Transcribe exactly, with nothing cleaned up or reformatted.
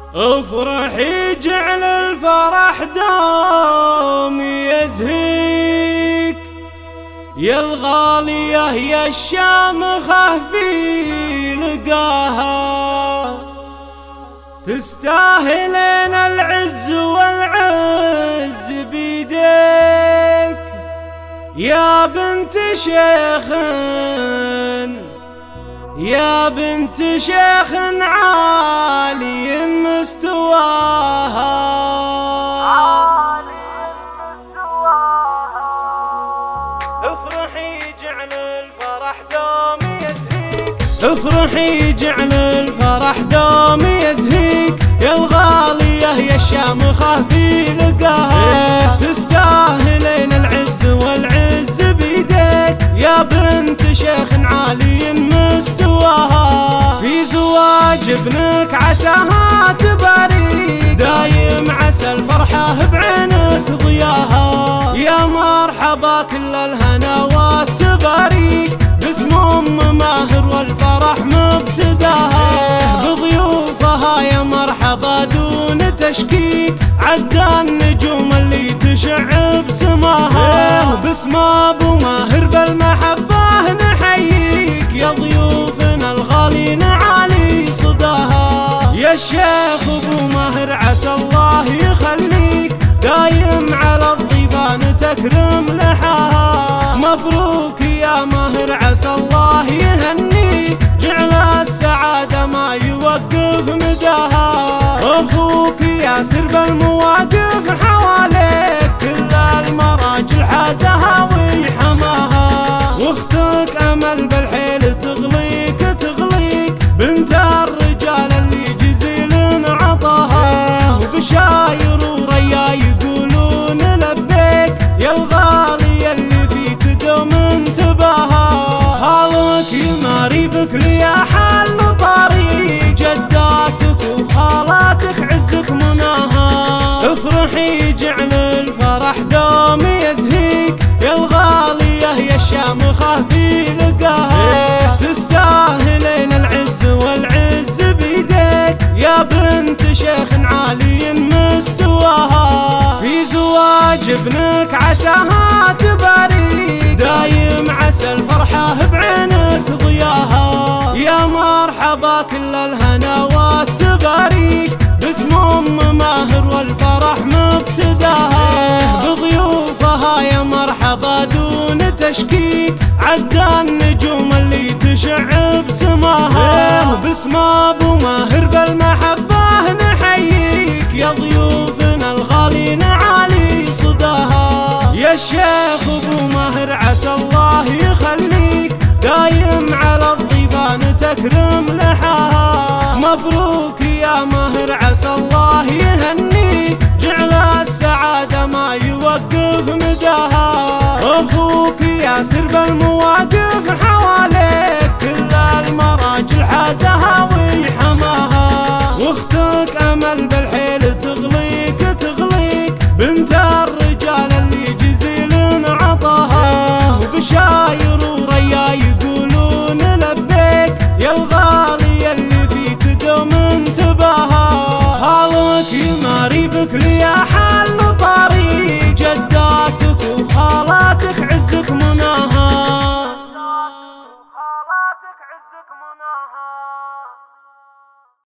افرحي جعل الفرح دوم يزهيك يا الغالية يا الشامخة في لقاها، تستاهلين العز والعز بيديك يا بنت شيخ يا بنت شيخ عالي مستواها. افرحي جعل الفرح دوم يزهيك افرحي جعل الفرح دوم يزهيك يا الغالية يا الشامخة في لقاها، تستاهلين العز والعز بيديك يا بنت شيخ عالي مستواها. في زواج ابنك عساها تباريك دايم عسى الفرحة بعينك ضياها، يا مرحبا كل الهناوات تباريك باسم ام ماهر والفرح مبتداها، بضيوفها يا مرحبا دون تشكيك عدى النجوم اللي تشع بسماها، باسم ابو ماهر بالمحبة نحييك يا ضيوفنا الغالين عالي صداها، يا الشيخ ابو ماهر عسى الله يخليك دايم على الضيفان تكرم لحاها، مبروك يا ماهر عسى الله يهنيك جعل السعادة ما يوقف مداها، اخوك ياسر بالمواقف حواليك كل المراجل حازها ويحماها، واختك امل بالحيل تغليك تغليك بنت الرجال اللي جزيل عطاها، وبشاير وريا يقولون لبيك يا الغالي اللي فيك دوم انتباها، خالك يماري بك ليا حل طريق جداتك وخالاتك عزك مناها، افرحي جعل الفرح دوم يزهيك يا الغالية يا الشامخة في لقاها، تستاهلين العز والعز بيديك يا بنت شيخ عالي مستواها. في زواج ابنك عساها تباريك دايم عسى الفرحة بعينك ضياها، يا مرحبا كل الهناوات تباريك باسم ام ماهر والفرح مبتداها، بضيوفها يا مرحبا دون تشكيك عدى النجوم اللي تشع بسماها، باسم ابو ماهر بالمحبة نحييك يا ضيوفنا الغالين عالي صداها، يا الشيخ ابو ماهر عسى الله يخليك دايم على الضيفان تكرم لحاها، مبروك يا ماهر عسى الله يهنيك جعل السعادة ما يوقف مداها، اخوك ياسر بالمواقف حواليك كل المراجل حازها ويحماها.